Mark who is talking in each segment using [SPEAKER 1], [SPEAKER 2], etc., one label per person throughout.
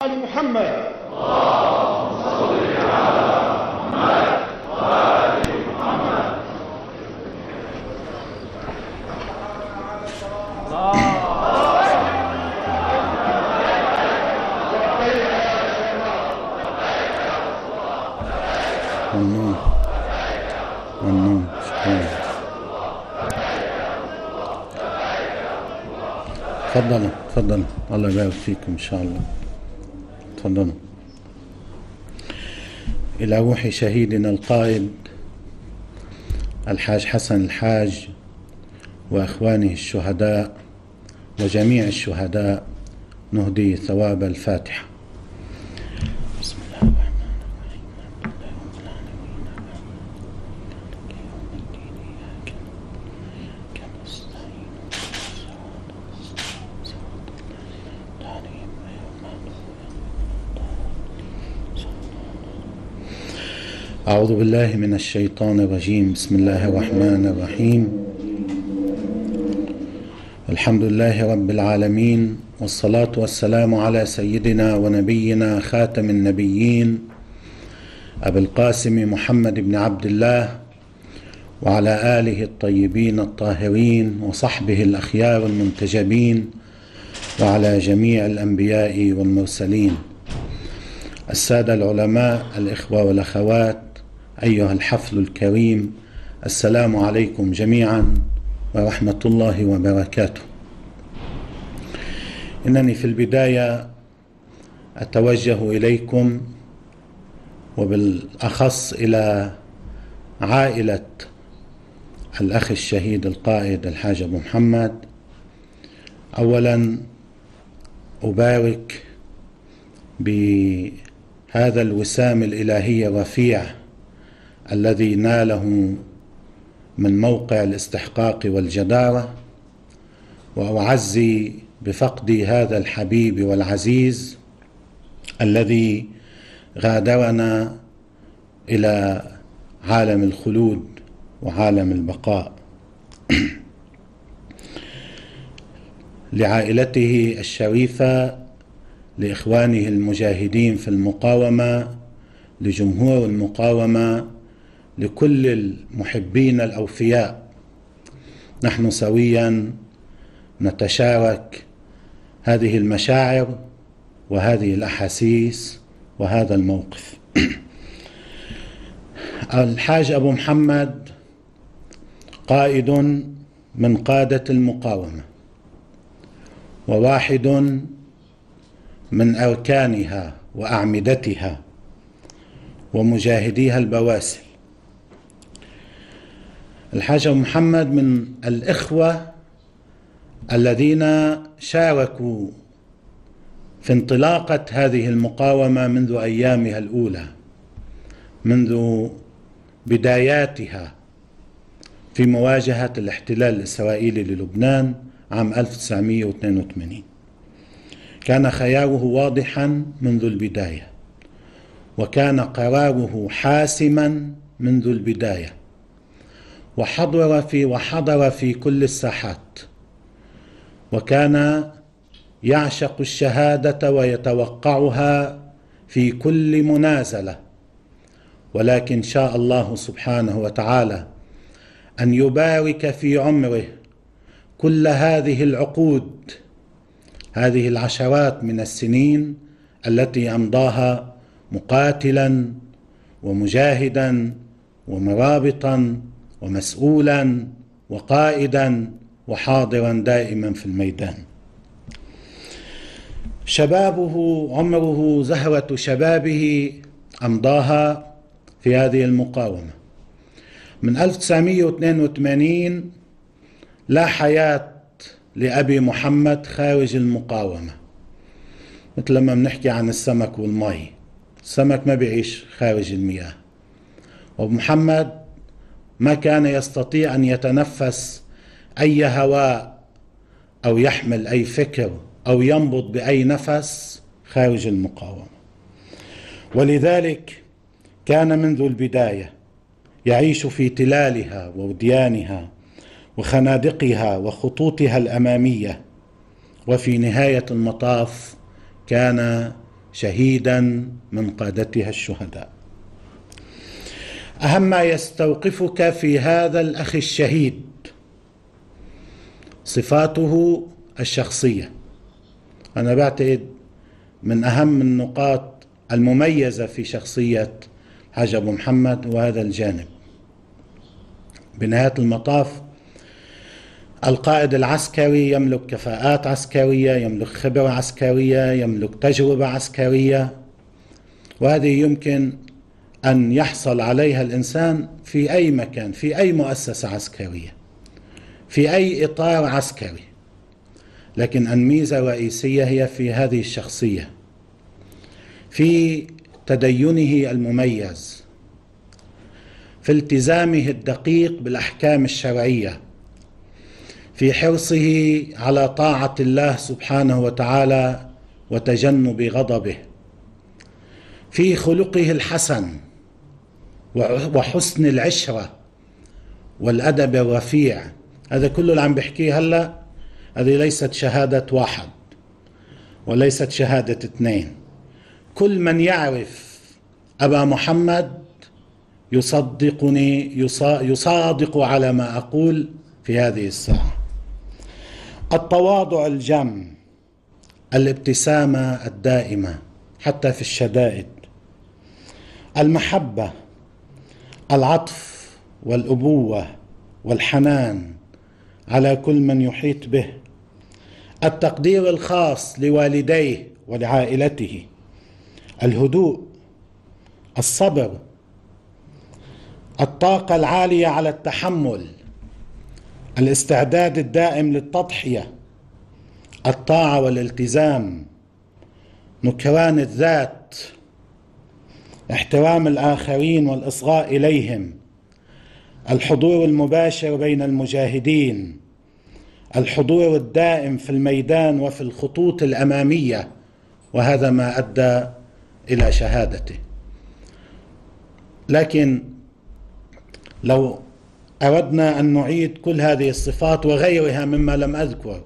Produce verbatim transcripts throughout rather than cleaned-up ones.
[SPEAKER 1] آل محمد.
[SPEAKER 2] اللهم صل على محمد وآل محمد.
[SPEAKER 3] ممنون ممنون شكرا. تفضلوا تفضلوا، الله يبارك فيكم إن شاء الله. تفضلوا. إلى روح شهيدنا القائد الحاج حسن الحاج وأخوانه الشهداء وجميع الشهداء نهدي ثواب الفاتحة. بسم الله الرحمن أعوذ بالله من الشيطان الرجيم. بسم الله الرحمن الرحيم. الحمد لله رب العالمين، والصلاة والسلام على سيدنا ونبينا خاتم النبيين أبي القاسم محمد بن عبد الله وعلى آله الطيبين الطاهرين وصحبه الأخيار المنتجبين وعلى جميع الأنبياء والمرسلين. السادة العلماء، الإخوة والأخوات، أيها الحفل الكريم، السلام عليكم جميعا ورحمة الله وبركاته. إنني في البداية أتوجه إليكم وبالأخص إلى عائلة الأخ الشهيد القائد الحاج أبو محمد. أولا أبارك بهذا الوسام الإلهي الرفيع الذي ناله من موقع الاستحقاق والجدارة، وأعزي بفقد هذا الحبيب والعزيز الذي غادرنا إلى عالم الخلود وعالم البقاء. لعائلته الشريفة، لإخوانه المجاهدين في المقاومة، لجمهور المقاومة، لكل المحبين الأوفياء، نحن سويا نتشارك هذه المشاعر وهذه الأحاسيس وهذا الموقف. الحاج أبو محمد قائد من قادة المقاومة، وواحد من أركانها وأعمدتها ومجاهديها البواسل. الحاج أبو محمد من الإخوة الذين شاركوا في انطلاقة هذه المقاومة منذ أيامها الأولى، منذ بداياتها في مواجهة الاحتلال الإسرائيلي للبنان عام ألف وتسعمئة واثنين وثمانين. كان خياره واضحا منذ البداية، وكان قراره حاسما منذ البداية، وحضر في وحضر في كل الساحات، وكان يعشق الشهادة ويتوقعها في كل منازلة. ولكن شاء الله سبحانه وتعالى أن يبارك في عمره كل هذه العقود، هذه العشرات من السنين التي أمضاها مقاتلا ومجاهدا ومرابطا ومسؤولا وقائدا وحاضرا دائما في الميدان. شبابه، عمره، زهرة شبابه أمضاها في هذه المقاومة. من ألف وتسعمئة واثنين وثمانين لا حياة لأبي محمد خارج المقاومة، مثل لما بنحكي عن السمك والمي، السمك ما بيعيش خارج المياه، وأبو محمد ما كان يستطيع أن يتنفس أي هواء أو يحمل أي فكر أو ينبض بأي نفس خارج المقاومة. ولذلك كان منذ البداية يعيش في تلالها ووديانها وخنادقها وخطوطها الأمامية، وفي نهاية المطاف كان شهيدا من قادتها الشهداء. أهم ما يستوقفك في هذا الأخ الشهيد صفاته الشخصية. أنا بعتقد من أهم النقاط المميزة في شخصية حاج أبو محمد وهذا الجانب. بنهاية المطاف القائد العسكري يملك كفاءات عسكرية، يملك خبرة عسكرية، يملك تجربة عسكرية، وهذه يمكن أن يحصل عليها الإنسان في أي مكان، في أي مؤسسة عسكرية، في أي إطار عسكري. لكن الميزة الرئيسية هي في هذه الشخصية، في تدينه المميز، في التزامه الدقيق بالأحكام الشرعية، في حرصه على طاعة الله سبحانه وتعالى وتجنب غضبه، في خلقه الحسن وحسن العشرة والأدب الرفيع. هذا كله اللي عم بحكيه هلأ هذه ليست شهادة واحد وليست شهادة اثنين. كل من يعرف أبا محمد يصدقني، يصادق على ما أقول في هذه الساعة. التواضع الجم، الابتسامة الدائمة حتى في الشدائد، المحبة، العطف والأبوة والحنان على كل من يحيط به، التقدير الخاص لوالديه ولعائلته، الهدوء، الصبر، الطاقة العالية على التحمل، الاستعداد الدائم للتضحية، الطاعة والالتزام، نكران الذات، احترام الآخرين والإصغاء إليهم، الحضور المباشر بين المجاهدين، الحضور الدائم في الميدان وفي الخطوط الأمامية، وهذا ما أدى إلى شهادته. لكن لو أردنا أن نعيد كل هذه الصفات وغيرها مما لم أذكر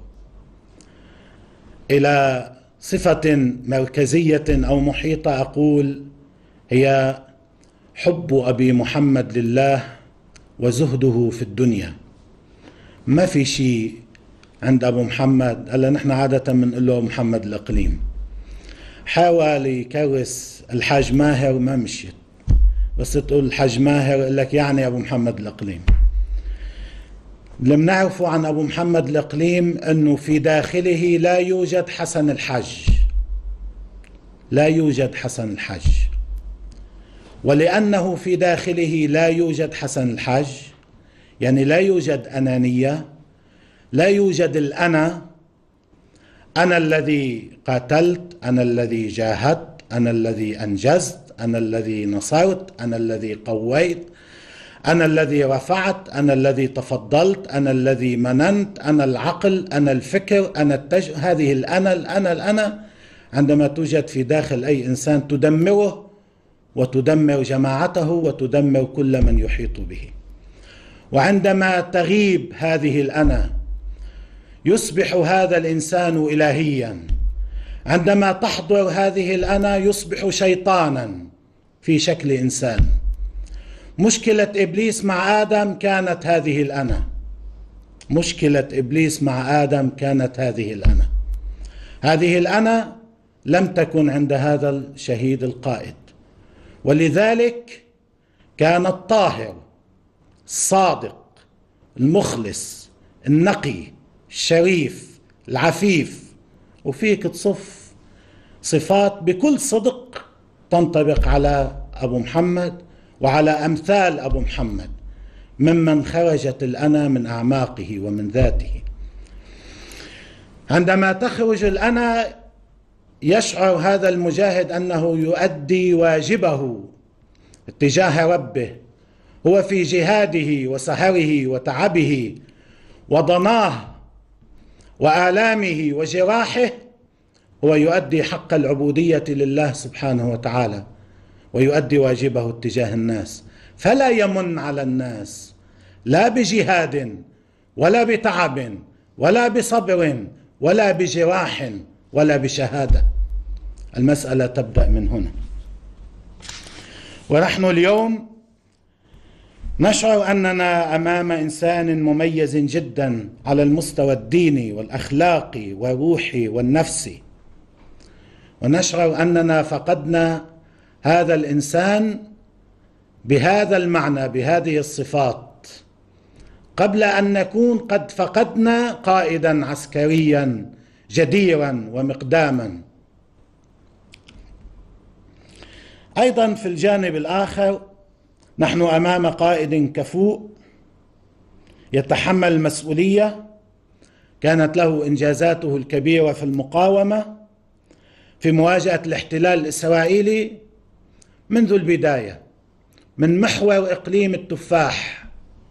[SPEAKER 3] إلى صفة مركزية أو محيطة، أقول هي حب أبي محمد لله وزهده في الدنيا. ما في شيء عند أبو محمد ألا نحن عادة بنقول له محمد الإقليم. حاول يكرس الحاج ماهر ما مشيت، بس تقول الحاج ماهر يقول لك يعني أبو محمد الإقليم. اللي بنعرفه عن أبو محمد الإقليم أنه في داخله لا يوجد حسن الحج، لا يوجد حسن الحج. ولأنه في داخله لا يوجد حسن الحج يعني لا يوجد أنانية، لا يوجد الأنا، أنا الذي قاتلت، أنا الذي جاهدت، أنا الذي أنجزت، أنا الذي نصرت، أنا الذي قويت، أنا الذي رفعت، أنا الذي تفضلت، أنا الذي مننت، أنا العقل، أنا الفكر، أنا التج... هذه الأنا الأنا الأنا عندما توجد في داخل أي إنسان تدمره وتدمر جماعته وتدمر كل من يحيط به. وعندما تغيب هذه الأنا يصبح هذا الإنسان إلهيا، عندما تحضر هذه الأنا يصبح شيطانا في شكل إنسان. مشكلة إبليس مع آدم كانت هذه الأنا، مشكلة إبليس مع آدم كانت هذه الأنا. هذه الأنا لم تكن عند هذا الشهيد القائد، ولذلك كان الطاهر الصادق المخلص النقي الشريف العفيف. وفيك تصف صفات بكل صدق تنطبق على أبو محمد وعلى أمثال أبو محمد ممن خرجت الأنا من أعماقه ومن ذاته. عندما تخرج الأنا يشعر هذا المجاهد أنه يؤدي واجبه اتجاه ربه. هو في جهاده وسهره وتعبه وضناه وآلامه وجراحه هو يؤدي حق العبودية لله سبحانه وتعالى ويؤدي واجبه اتجاه الناس. فلا يمن على الناس لا بجهاد ولا بتعب ولا بصبر ولا بجراح ولا بشهادة. المسألة تبدأ من هنا. ونحن اليوم نشعر أننا أمام إنسان مميز جدا على المستوى الديني والأخلاقي والروحي والنفسي، ونشعر أننا فقدنا هذا الإنسان بهذا المعنى بهذه الصفات قبل أن نكون قد فقدنا قائدا عسكريا جديرا ومقداما. أيضا في الجانب الآخر نحن أمام قائد كفؤ يتحمل المسؤولية، كانت له إنجازاته الكبيرة في المقاومة في مواجهة الاحتلال الإسرائيلي منذ البداية، من محور إقليم التفاح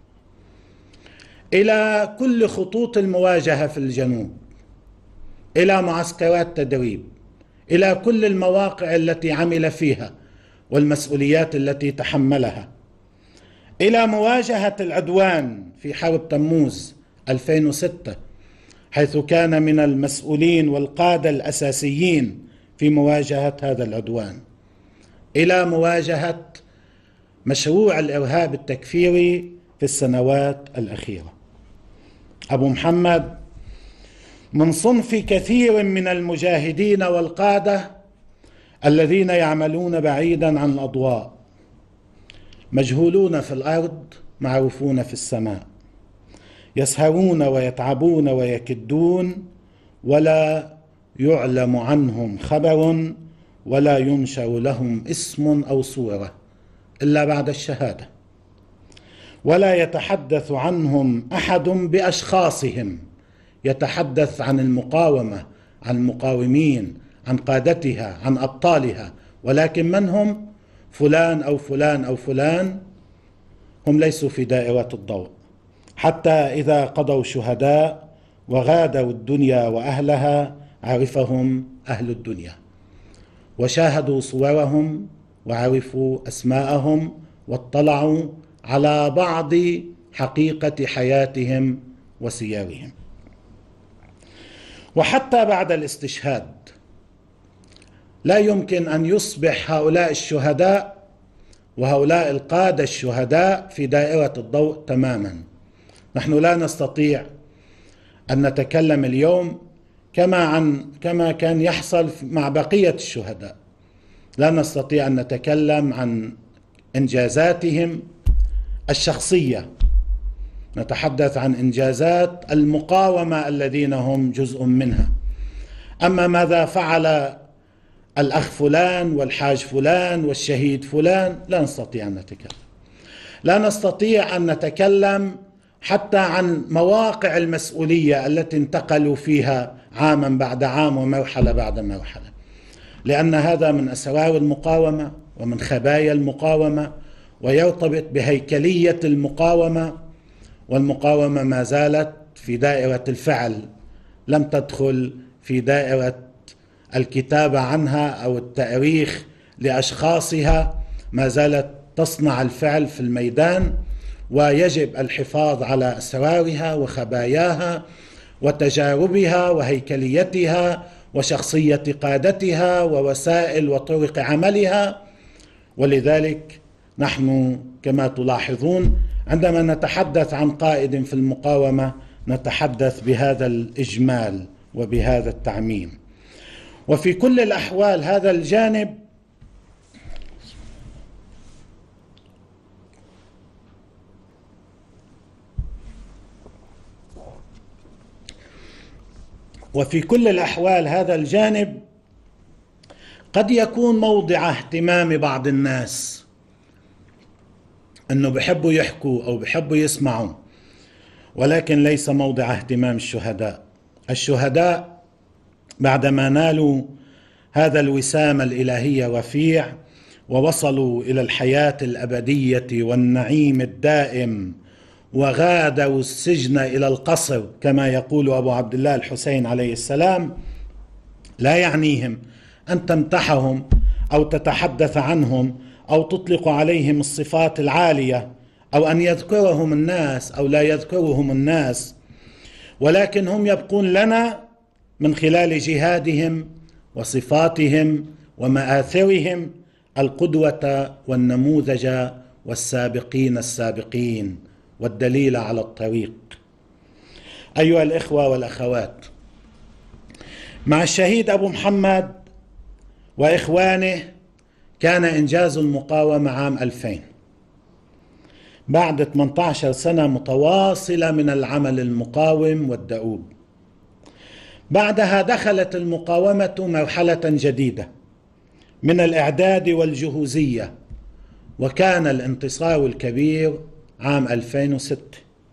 [SPEAKER 3] إلى كل خطوط المواجهة في الجنوب، إلى معسكرات تدريب، إلى كل المواقع التي عمل فيها والمسؤوليات التي تحملها، إلى مواجهة العدوان في حرب تموز ألفين وستة، حيث كان من المسؤولين والقادة الأساسيين في مواجهة هذا العدوان، إلى مواجهة مشروع الإرهاب التكفيري في السنوات الأخيرة. أبو محمد من صنف كثير من المجاهدين والقادة الذين يعملون بعيدا عن الأضواء، مجهولون في الأرض معروفون في السماء، يسهرون ويتعبون ويكدون ولا يعلم عنهم خبر ولا ينشر لهم اسم أو صورة إلا بعد الشهادة، ولا يتحدث عنهم أحد بأشخاصهم، يتحدث عن المقاومة، عن المقاومين، عن قادتها، عن أبطالها، ولكن من هم؟ فلان أو فلان أو فلان، هم ليسوا في دائرة الضوء. حتى إذا قضوا شهداء وغادوا الدنيا وأهلها عرفهم أهل الدنيا، وشاهدوا صورهم وعرفوا أسماءهم واطلعوا على بعض حقيقة حياتهم وسيرهم. وحتى بعد الاستشهاد لا يمكن أن يصبح هؤلاء الشهداء وهؤلاء القادة الشهداء في دائرة الضوء تماما. نحن لا نستطيع أن نتكلم اليوم كما عن كما كان يحصل مع بقية الشهداء، لا نستطيع أن نتكلم عن إنجازاتهم الشخصية، نتحدث عن إنجازات المقاومة الذين هم جزء منها. أما ماذا فعل الأخ فلان والحاج فلان والشهيد فلان لا نستطيع أن نتكلم. لا نستطيع أن نتكلم حتى عن مواقع المسؤولية التي انتقلوا فيها عاما بعد عام ومرحلة بعد مرحلة، لأن هذا من أسرار المقاومة ومن خبايا المقاومة ويرتبط بهيكلية المقاومة. والمقاومة ما زالت في دائرة الفعل، لم تدخل في دائرة الكتابة عنها أو التأريخ لأشخاصها، ما زالت تصنع الفعل في الميدان، ويجب الحفاظ على أسرارها وخباياها وتجاربها وهيكليتها وشخصية قادتها ووسائل وطرق عملها. ولذلك نحن كما تلاحظون عندما نتحدث عن قائد في المقاومة نتحدث بهذا الإجمال وبهذا التعميم. وفي كل الأحوال هذا الجانب وفي كل الأحوال هذا الجانب قد يكون موضع اهتمام بعض الناس، أنه بحبوا يحكوا أو بحبوا يسمعوا، ولكن ليس موضع اهتمام الشهداء. الشهداء بعدما نالوا هذا الوسام الإلهي الرفيع ووصلوا إلى الحياة الأبدية والنعيم الدائم وغادروا السجن إلى القصر كما يقول أبو عبد الله الحسين عليه السلام، لا يعنيهم أن تمتحهم أو تتحدث عنهم أو تطلق عليهم الصفات العالية أو أن يذكرهم الناس أو لا يذكرهم الناس، ولكن هم يبقون لنا من خلال جهادهم وصفاتهم ومآثرهم القدوة والنموذج والسابقين السابقين والدليل على الطريق. أيها الإخوة والأخوات، مع الشهيد أبو محمد وإخوانه كان إنجاز المقاومة عام ألفين بعد ثمانية عشر سنة متواصلة من العمل المقاوم والدؤوب. بعدها دخلت المقاومة مرحلة جديدة من الإعداد والجهوزية، وكان الانتصار الكبير عام ألفين وستة،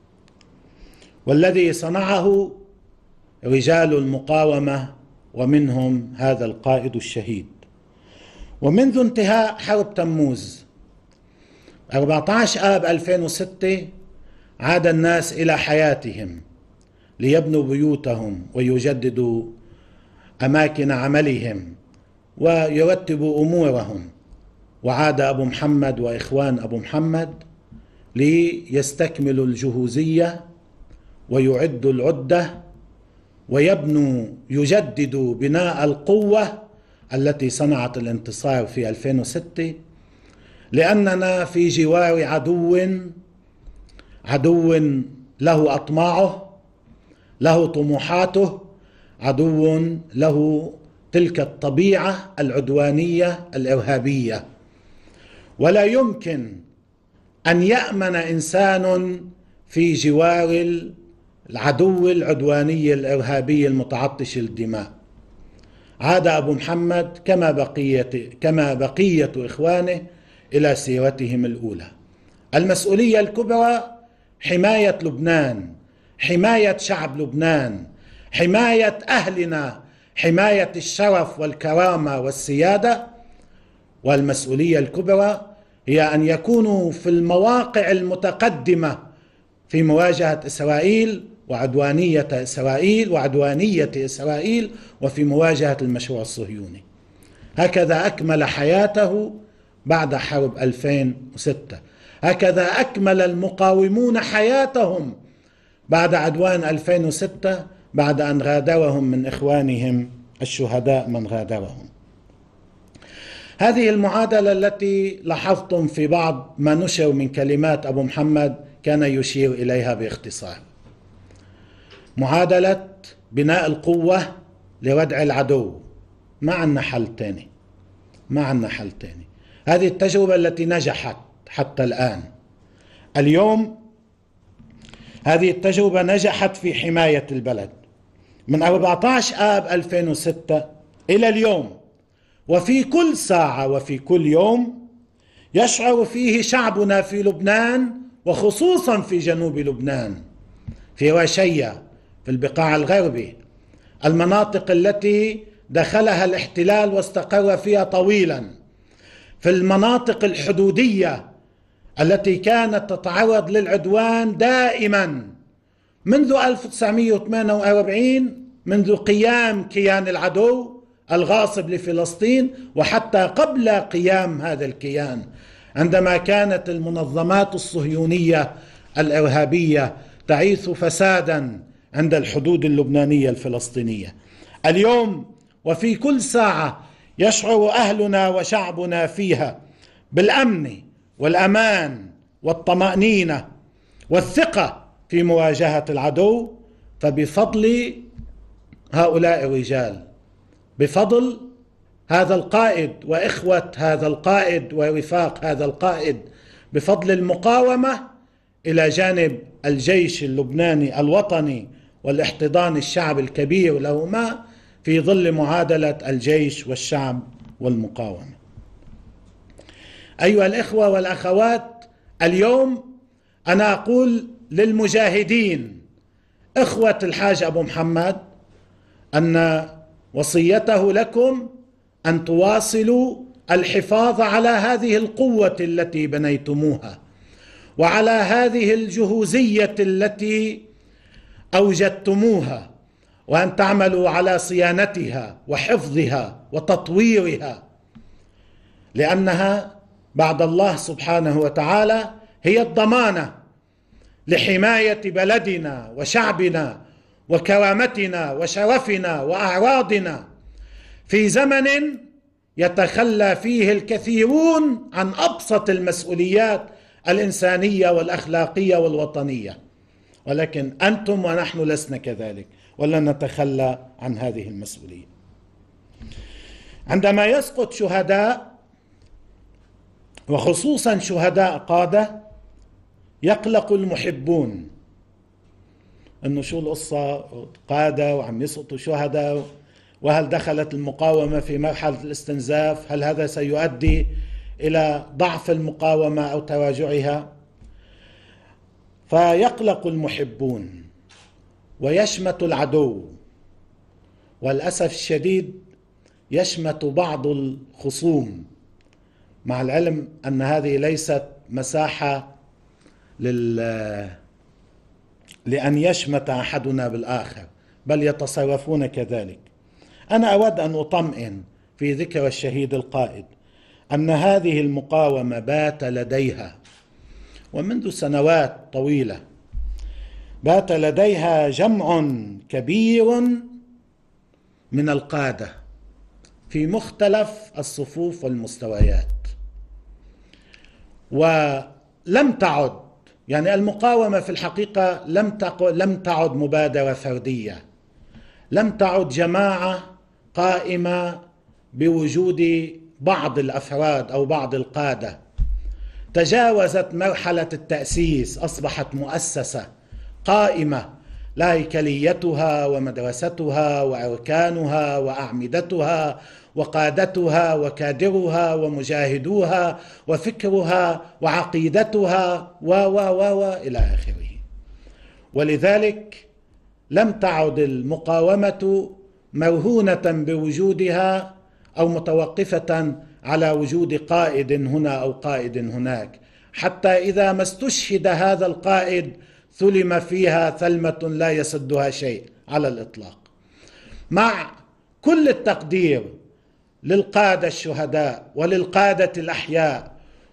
[SPEAKER 3] والذي صنعه رجال المقاومة ومنهم هذا القائد الشهيد. ومنذ انتهاء حرب تموز أربعة عشر آب ألفين وستة عاد الناس إلى حياتهم ليبنوا بيوتهم ويجددوا أماكن عملهم ويرتبوا أمورهم، وعاد أبو محمد وإخوان أبو محمد ليستكملوا الجهوزية ويعدوا العدة ويبنوا يجددوا بناء القوة التي صنعت الانتصار في ألفين وستة، لأننا في جوار عدو عدو له أطماعه، له طموحاته، عدو له تلك الطبيعة العدوانية الإرهابية. ولا يمكن أن يأمن إنسان في جوار العدو العدواني الإرهابي المتعطش الدماء. عاد أبو محمد كما بقية كما بقية إخوانه إلى سيرتهم الأولى. المسؤولية الكبرى حماية لبنان، حماية شعب لبنان، حماية أهلنا، حماية الشرف والكرامة والسيادة. والمسؤولية الكبرى هي أن يكونوا في المواقع المتقدمة في مواجهة إسرائيل وعدوانية إسرائيل وعدوانية إسرائيل وفي مواجهة المشروع الصهيوني. هكذا أكمل حياته بعد حرب ألفين وستة، هكذا أكمل المقاومون حياتهم بعد عدوان ألفين وستة، بعد أن غادرهم من إخوانهم الشهداء من غادرهم. هذه المعادلة التي لاحظتم في بعض ما نشر من كلمات أبو محمد كان يشير إليها باختصار: معادلة بناء القوة لردع العدو. ما عندنا حل تاني، ما عندنا حل تاني. هذه التجربة التي نجحت حتى الآن. اليوم هذه التجربة نجحت في حماية البلد من أربعة عشر آب ألفين وستة إلى اليوم، وفي كل ساعة وفي كل يوم يشعر فيه شعبنا في لبنان، وخصوصا في جنوب لبنان، في رشية، في البقاع الغربي، المناطق التي دخلها الاحتلال واستقر فيها طويلا، في المناطق الحدودية التي كانت تتعرض للعدوان دائما منذ ألف وتسعمئة وثمانية وأربعين، منذ قيام كيان العدو الغاصب لفلسطين، وحتى قبل قيام هذا الكيان عندما كانت المنظمات الصهيونية الإرهابية تعيث فسادا عند الحدود اللبنانية الفلسطينية. اليوم وفي كل ساعة يشعر أهلنا وشعبنا فيها بالأمن والأمان والطمأنينة والثقة في مواجهة العدو، فبفضل هؤلاء الرجال، بفضل هذا القائد وإخوة هذا القائد ورفاق هذا القائد، بفضل المقاومة إلى جانب الجيش اللبناني الوطني والاحتضان الشعب الكبير لهما في ظل معادلة الجيش والشعب والمقاومة. أيها الإخوة والأخوات، اليوم أنا أقول للمجاهدين إخوة الحاج أبو محمد أن وصيته لكم أن تواصلوا الحفاظ على هذه القوة التي بنيتموها، وعلى هذه الجهوزية التي أوجدتموها، وأن تعملوا على صيانتها وحفظها وتطويرها، لأنها بعد الله سبحانه وتعالى هي الضمانة لحماية بلدنا وشعبنا وكرامتنا وشرفنا وأعراضنا. في زمن يتخلى فيه الكثيرون عن أبسط المسؤوليات الإنسانية والأخلاقية والوطنية، ولكن أنتم ونحن لسنا كذلك، ولن نتخلى عن هذه المسؤولية. عندما يسقط شهداء، وخصوصا شهداء قادة، يقلق المحبون أنه شو القصة، قادة وعم يسقطوا شهداء، وهل دخلت المقاومة في مرحلة الاستنزاف؟ هل هذا سيؤدي إلى ضعف المقاومة أو تراجعها؟ فيقلق المحبون ويشمت العدو، والأسف الشديد يشمت بعض الخصوم، مع العلم أن هذه ليست مساحة لل... لأن يشمت أحدنا بالآخر، بل يتصرفون كذلك. أنا أود أن أطمئن في ذكر الشهيد القائد أن هذه المقاومة بات لديها، ومنذ سنوات طويلة بات لديها جمع كبير من القادة في مختلف الصفوف والمستويات، ولم تعد يعني المقاومة في الحقيقة لم لم تعد مبادرة فردية، لم تعد جماعة قائمة بوجود بعض الأفراد أو بعض القادة، تجاوزت مرحلة التأسيس، أصبحت مؤسسة قائمة لا هيكليتها ومدرستها وأركانها وأعمدتها وقادتها وكادرها ومجاهدوها وفكرها وعقيدتها و و و و إلى آخره. ولذلك لم تعد المقاومة مرهونة بوجودها أو متوقفة على وجود قائد هنا أو قائد هناك، حتى إذا ما استشهد هذا القائد ثلم فيها ثلمة لا يسدها شيء على الإطلاق. مع كل التقدير للقادة الشهداء وللقادة الأحياء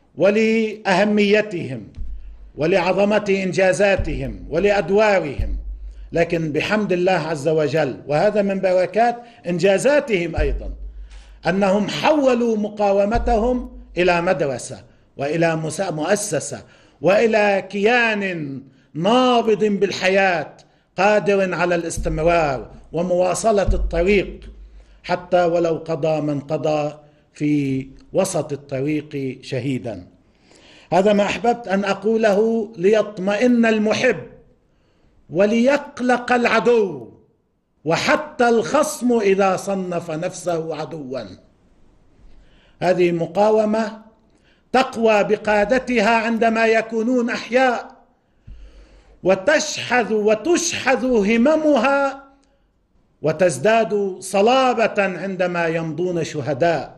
[SPEAKER 3] ولأهميتهم ولعظمة إنجازاتهم ولأدوارهم، لكن بحمد الله عز وجل، وهذا من بركات إنجازاتهم أيضا، أنهم حولوا مقاومتهم إلى مدرسة وإلى مؤسسة وإلى كيان نابض بالحياة قادر على الاستمرار ومواصلة الطريق، حتى ولو قضى من قضى في وسط الطريق شهيدا. هذا ما أحببت أن أقوله ليطمئن المحب وليقلق العدو، وحتى الخصم إذا صنف نفسه عدوا. هذه مقاومة تقوى بقادتها عندما يكونون أحياء، وتشحذ وتشحذ هممها وتزداد صلابة عندما يمضون شهداء.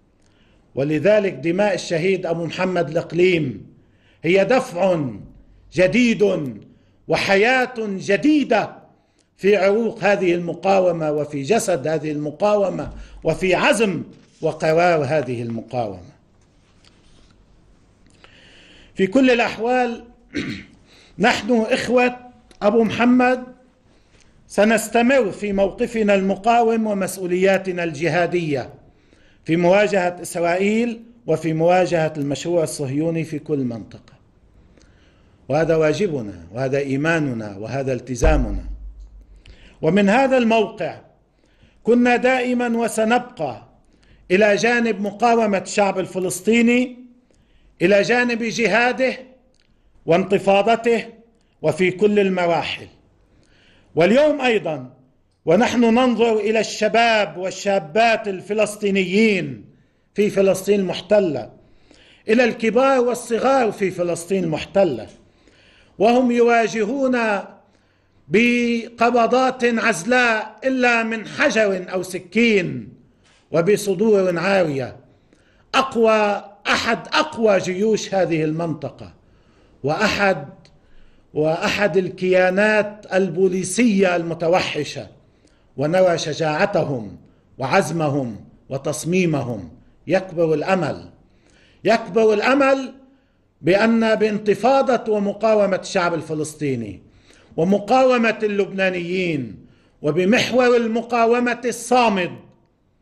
[SPEAKER 3] ولذلك دماء الشهيد أبو محمد الإقليم هي دفع جديد وحياة جديدة في عروق هذه المقاومة وفي جسد هذه المقاومة وفي عزم وقرار هذه المقاومة. في كل الأحوال نحن إخوة أبو محمد سنستمر في موقفنا المقاوم ومسؤولياتنا الجهادية في مواجهة إسرائيل وفي مواجهة المشروع الصهيوني في كل منطقة، وهذا واجبنا وهذا إيماننا وهذا التزامنا. ومن هذا الموقع كنا دائما وسنبقى إلى جانب مقاومة الشعب الفلسطيني، إلى جانب جهاده وانتفاضته وفي كل المراحل. واليوم أيضا ونحن ننظر إلى الشباب والشابات الفلسطينيين في فلسطين المحتلة، إلى الكبار والصغار في فلسطين المحتلة، وهم يواجهون بقبضات عزلاء إلا من حجر أو سكين وبصدور عارية، أقوى أحد أقوى جيوش هذه المنطقة وأحد وأحد الكيانات البوليسية المتوحشة، ونرى شجاعتهم وعزمهم وتصميمهم. يكبر الأمل يكبر الأمل بأن بانتفاضة ومقاومة الشعب الفلسطيني ومقاومة اللبنانيين وبمحور المقاومة الصامد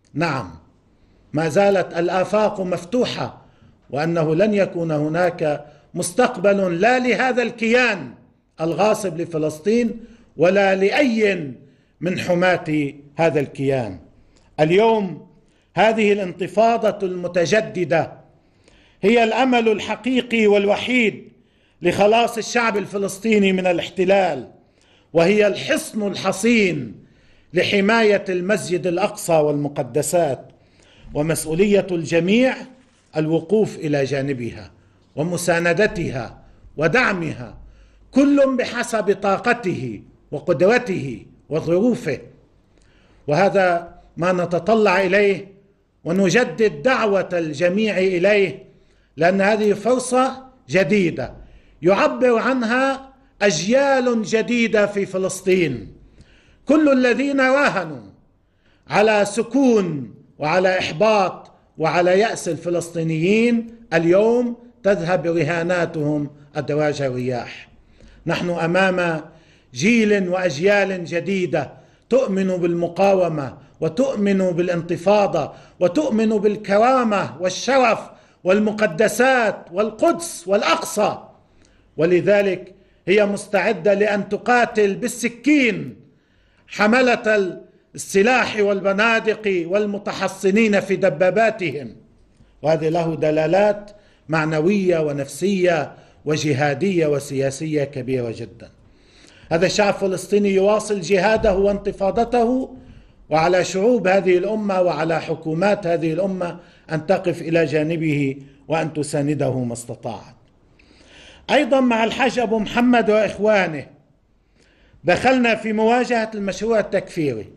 [SPEAKER 3] نعم، ما زالت الآفاق مفتوحة، وأنه لن يكون هناك مستقبل لا لهذا الكيان الغاصب لفلسطين ولا لأي من حماة هذا الكيان. اليوم هذه الانتفاضة المتجددة هي الأمل الحقيقي والوحيد لخلاص الشعب الفلسطيني من الاحتلال، وهي الحصن الحصين لحماية المسجد الأقصى والمقدسات، ومسؤولية الجميع الوقوف إلى جانبها ومساندتها ودعمها، كل بحسب طاقته وقدرته وظروفه. وهذا ما نتطلع إليه ونجدد دعوة الجميع إليه، لأن هذه فرصة جديدة يعبر عنها أجيال جديدة في فلسطين. كل الذين راهنوا على سكون وعلى إحباط وعلى يأس الفلسطينيين اليوم تذهب رهاناتهم أدراج الرياح. نحن أمام جيل وأجيال جديدة تؤمن بالمقاومة وتؤمن بالانتفاضة وتؤمن بالكرامة والشرف والمقدسات والقدس والأقصى، ولذلك هي مستعدة لأن تقاتل بالسكين حملة السلاح والبنادق والمتحصنين في دباباتهم. وهذه له دلالات معنوية ونفسية وجهادية وسياسية كبيرة جدا. هذا الشعب الفلسطيني يواصل جهاده وانتفاضته، وعلى شعوب هذه الأمة وعلى حكومات هذه الأمة أن تقف إلى جانبه وأن تسانده ما استطاعت. أيضا مع الحاج أبو محمد وإخوانه دخلنا في مواجهة المشروع التكفيري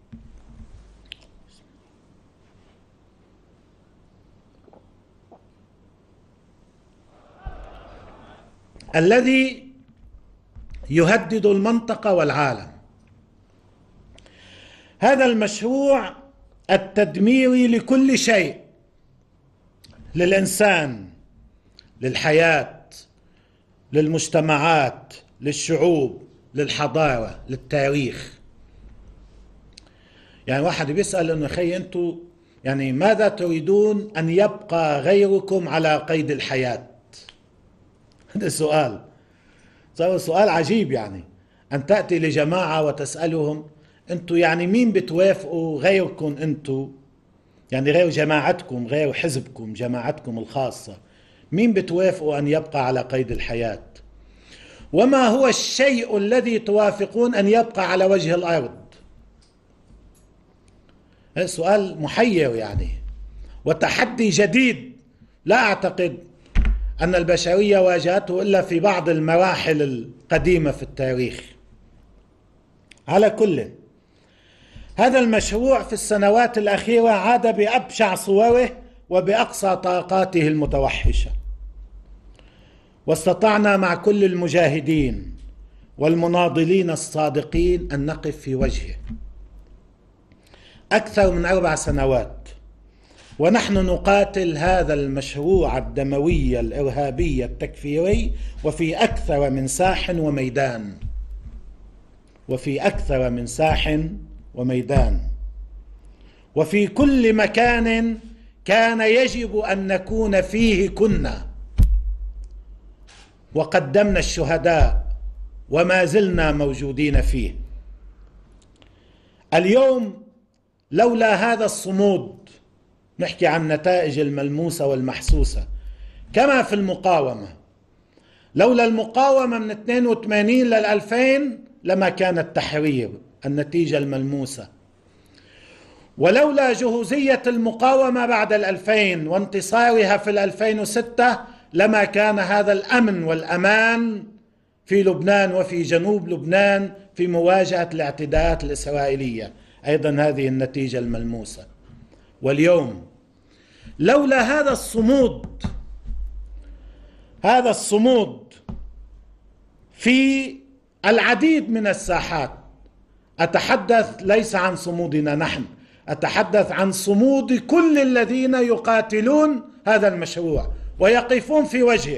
[SPEAKER 3] الذي يهدد المنطقة والعالم. هذا المشروع التدميري لكل شيء، للإنسان، للحياة، للمجتمعات، للشعوب، للحضارة، للتاريخ. يعني واحد بيسأل انه خي انتوا يعني ماذا تريدون ان يبقى غيركم على قيد الحياة؟ هذا السؤال سؤال عجيب، يعني ان تأتي لجماعة وتسألهم انتوا يعني مين بتوافقوا غيركم انتوا، يعني غير جماعتكم، غير حزبكم، جماعتكم الخاصة، مين بتوافقوا ان يبقى على قيد الحياة؟ وما هو الشيء الذي توافقون أن يبقى على وجه الأرض؟ هذا سؤال محير يعني، وتحدي جديد لا أعتقد أن البشرية واجهته إلا في بعض المراحل القديمة في التاريخ. على كل، هذا المشروع في السنوات الأخيرة عاد بأبشع صوره وبأقصى طاقاته المتوحشة، واستطعنا مع كل المجاهدين والمناضلين الصادقين أن نقف في وجهه أكثر من أربع سنوات، ونحن نقاتل هذا المشروع الدموي الإرهابي التكفيري، وفي أكثر من ساح وميدان وفي أكثر من ساح وميدان وفي كل مكان كان يجب أن نكون فيه كنا، وقدمنا الشهداء وما زلنا موجودين فيه. اليوم لولا هذا الصمود، نحكي عن النتائج الملموسة والمحسوسة كما في المقاومة، لولا المقاومة من اثنين وثمانين للألفين لما كان التحرير النتيجة الملموسة، ولولا جهوزية المقاومة بعد الألفين وانتصارها في الألفين وستة لما كان هذا الأمن والأمان في لبنان وفي جنوب لبنان في مواجهة الاعتداءات الإسرائيلية، أيضا هذه النتيجة الملموسة. واليوم لولا هذا الصمود، هذا الصمود في العديد من الساحات، أتحدث ليس عن صمودنا نحن، أتحدث عن صمود كل الذين يقاتلون هذا المشروع ويقفون في وجهه،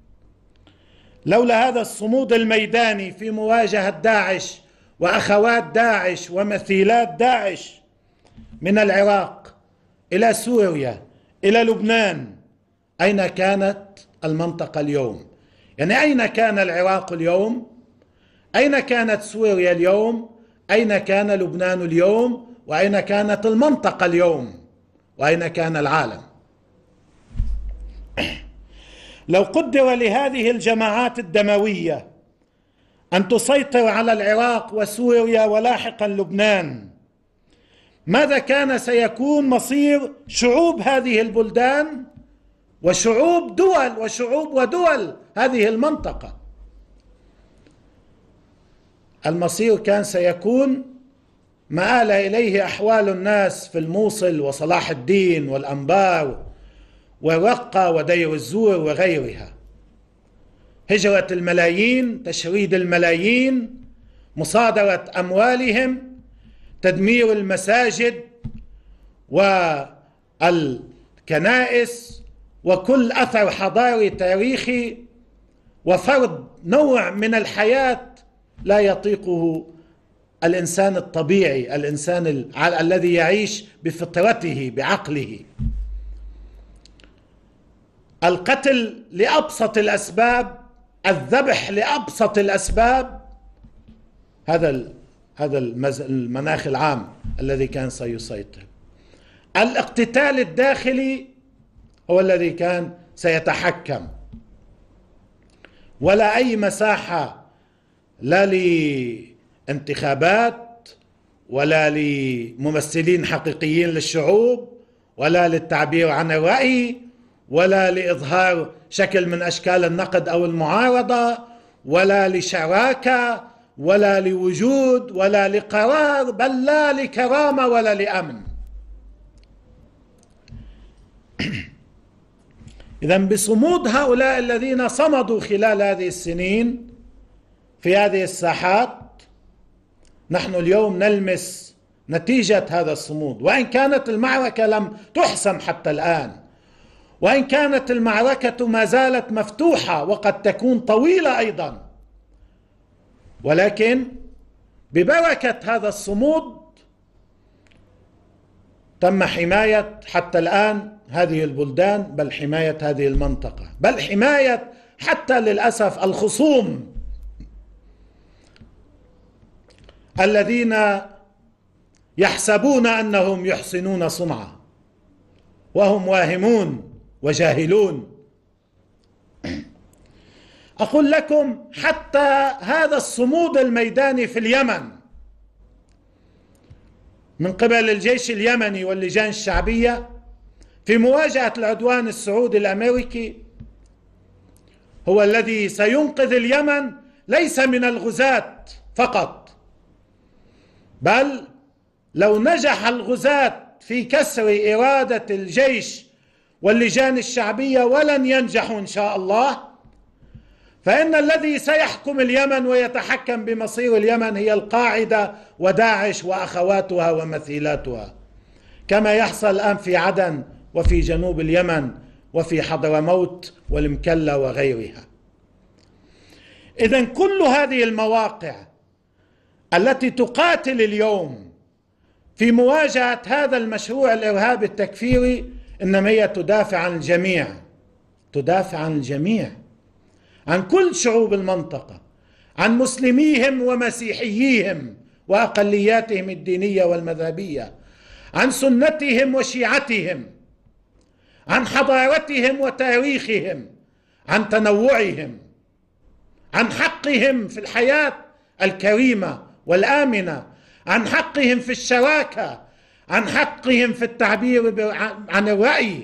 [SPEAKER 3] لولا هذا الصمود الميداني في مواجهة داعش وأخوات داعش ومثيلات داعش من العراق إلى سوريا إلى لبنان، أين كانت المنطقة اليوم؟ يعني أين كان العراق اليوم؟ أين كانت سوريا اليوم؟ أين كان لبنان اليوم؟ وأين كانت المنطقة اليوم؟ وأين كان العالم؟ لو قدر لهذه الجماعات الدموية أن تسيطر على العراق وسوريا ولاحقا لبنان، ماذا كان سيكون مصير شعوب هذه البلدان وشعوب دول وشعوب ودول هذه المنطقة؟ المصير كان سيكون ما آل إليه أحوال الناس في الموصل وصلاح الدين والأنبار ورقة ودير الزور وغيرها: هجرة الملايين، تشريد الملايين، مصادرة أموالهم، تدمير المساجد والكنائس وكل أثر حضاري تاريخي، وفرض نوع من الحياة لا يطيقه الإنسان الطبيعي، الإنسان ال... الذي يعيش بفطرته بعقله. القتل لأبسط الأسباب، الذبح لأبسط الأسباب، هذا ال... هذا المز... المناخ العام الذي كان سيسيطر. الاقتتال الداخلي هو الذي كان سيتحكم، ولا أي مساحة لا لانتخابات ولا لممثلين حقيقيين للشعوب ولا للتعبير عن الرأي ولا لإظهار شكل من أشكال النقد أو المعارضة ولا لشراكة ولا لوجود ولا لقرار، بل لا لكرامة ولا لأمن. إذن بصمود هؤلاء الذين صمدوا خلال هذه السنين في هذه الساحات، نحن اليوم نلمس نتيجة هذا الصمود، وإن كانت المعركة لم تحسم حتى الآن، وإن كانت المعركة ما زالت مفتوحة وقد تكون طويلة أيضا، ولكن ببركة هذا الصمود تم حماية حتى الآن هذه البلدان، بل حماية هذه المنطقة، بل حماية حتى للأسف الخصوم الذين يحسبون أنهم يحسنون صنعا وهم واهمون وجاهلون. أقول لكم حتى هذا الصمود الميداني في اليمن من قبل الجيش اليمني واللجان الشعبية في مواجهة العدوان السعودي الأمريكي هو الذي سينقذ اليمن، ليس من الغزاة فقط، بل لو نجح الغزاة في كسر إرادة الجيش واللجان الشعبية، ولن ينجحوا إن شاء الله، فإن الذي سيحكم اليمن ويتحكم بمصير اليمن هي القاعدة وداعش وأخواتها ومثيلاتها، كما يحصل الآن في عدن وفي جنوب اليمن وفي حضرموت والمكلا وغيرها. إذن كل هذه المواقع التي تقاتل اليوم في مواجهة هذا المشروع الإرهابي التكفيري إنما هي تدافع عن الجميع، تدافع عن الجميع، عن كل شعوب المنطقة، عن مسلميهم ومسيحييهم وأقلياتهم الدينية والمذهبية، عن سنتهم وشيعتهم، عن حضارتهم وتاريخهم، عن تنوعهم، عن حقهم في الحياة الكريمة والآمنة، عن حقهم في الشراكة، عن حقهم في التعبير عن الرأي.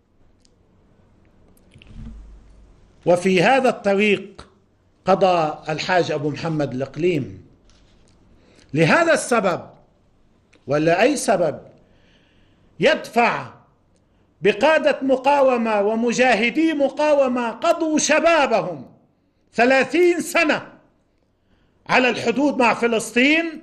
[SPEAKER 3] وفي هذا الطريق قضى الحاج أبو محمد الإقليم. لهذا السبب ولا أي سبب يدفع بقادة مقاومة ومجاهدي مقاومة قضوا شبابهم ثلاثين سنة على الحدود مع فلسطين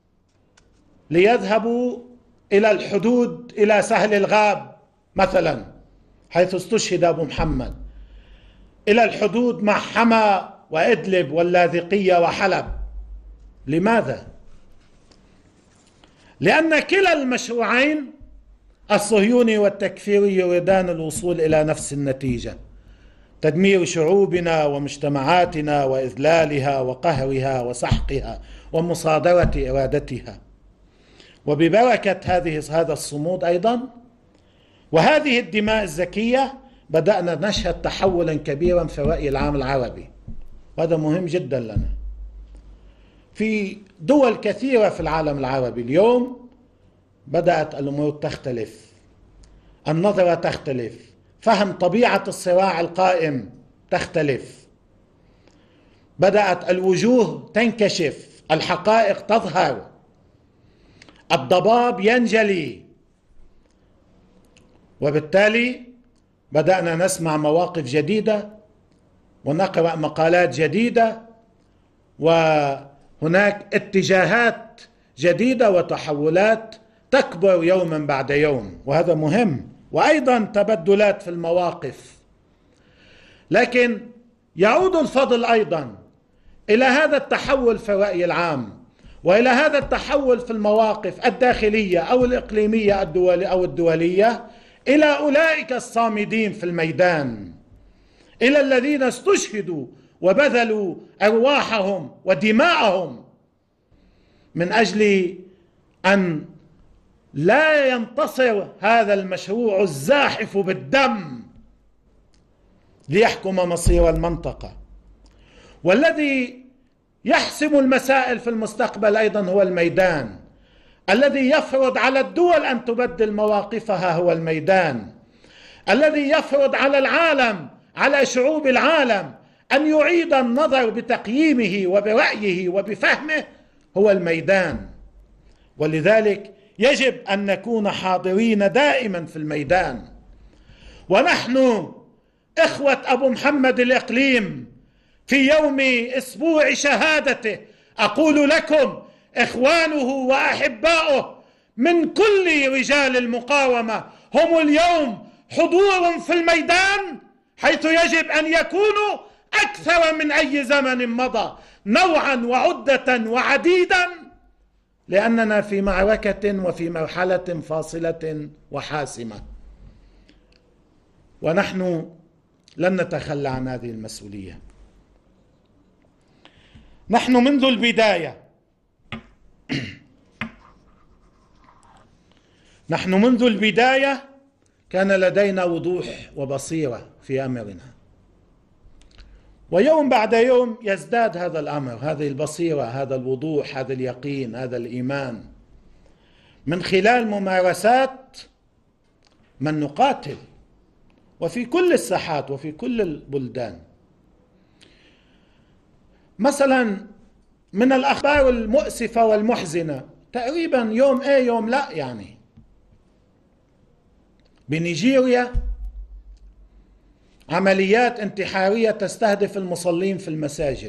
[SPEAKER 3] ليذهبوا إلى الحدود إلى سهل الغاب مثلا حيث استشهد أبو محمد، إلى الحدود مع حما وإدلب واللاذقية وحلب. لماذا؟ لأن كلا المشروعين الصهيوني والتكفيري يريدان الوصول إلى نفس النتيجة: تدمير شعوبنا ومجتمعاتنا وإذلالها وقهرها وسحقها ومصادرة إرادتها. وببركة هذه هذا الصمود أيضا وهذه الدماء الزكية بدأنا نشهد تحولا كبيرا في الرأي العام العربي، وهذا مهم جدا لنا. في دول كثيرة في العالم العربي اليوم بدأت الأمور تختلف، النظرة تختلف، فهم طبيعة الصراع القائم تختلف، بدأت الوجوه تنكشف، الحقائق تظهر، الضباب ينجلي، وبالتالي بدأنا نسمع مواقف جديدة ونقرأ مقالات جديدة، وهناك اتجاهات جديدة وتحولات تكبر يوما بعد يوم، وهذا مهم، وأيضا تبدلات في المواقف. لكن يعود الفضل أيضا إلى هذا التحول في الرأي العام وإلى هذا التحول في المواقف الداخلية أو الإقليمية الدولية أو الدولية إلى أولئك الصامدين في الميدان، إلى الذين استشهدوا وبذلوا أرواحهم ودماءهم من أجل أن لا ينتصر هذا المشروع الزاحف بالدم ليحكم مصير المنطقة. والذي يحسم المسائل في المستقبل أيضا هو الميدان، الذي يفرض على الدول أن تبدل مواقفها هو الميدان، الذي يفرض على العالم، على شعوب العالم، أن يعيد النظر بتقييمه وبرأيه وبفهمه هو الميدان. ولذلك يجب أن نكون حاضرين دائما في الميدان. ونحن إخوة أبو محمد الإقليم في يوم أسبوع شهادته أقول لكم إخوانه وأحباؤه من كل رجال المقاومة هم اليوم حضور في الميدان، حيث يجب أن يكونوا أكثر من أي زمن مضى نوعا وعدة وعديدا، لأننا في معركة وفي مرحلة فاصلة وحاسمة، ونحن لن نتخلى عن هذه المسؤولية. نحن منذ البداية نحن منذ البداية كان لدينا وضوح وبصيرة في أمرنا، ويوم بعد يوم يزداد هذا الأمر، هذه البصيرة، هذا الوضوح، هذا اليقين، هذا الإيمان، من خلال ممارسات من نقاتل وفي كل الساحات وفي كل البلدان. مثلا من الأخبار المؤسفة والمحزنة تقريبا يوم ايه يوم لا، يعني بنيجيريا عمليات انتحارية تستهدف المصلين في المساجد.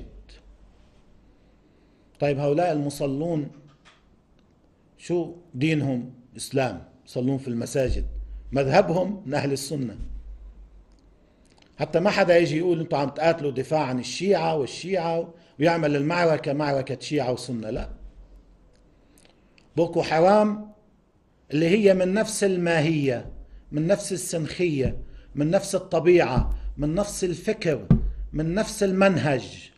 [SPEAKER 3] طيب هؤلاء المصلون شو دينهم؟ إسلام، يصلون في المساجد، مذهبهم من أهل السنة. حتى ما حدا يجي يقول انتوا عم تقاتلوا دفاع عن الشيعة والشيعة ويعمل المعركة معركة شيعة وسنة، لا. بوكو حرام اللي هي من نفس الماهية، من نفس السنخية، من نفس الطبيعة، من نفس الفكر، من نفس المنهج.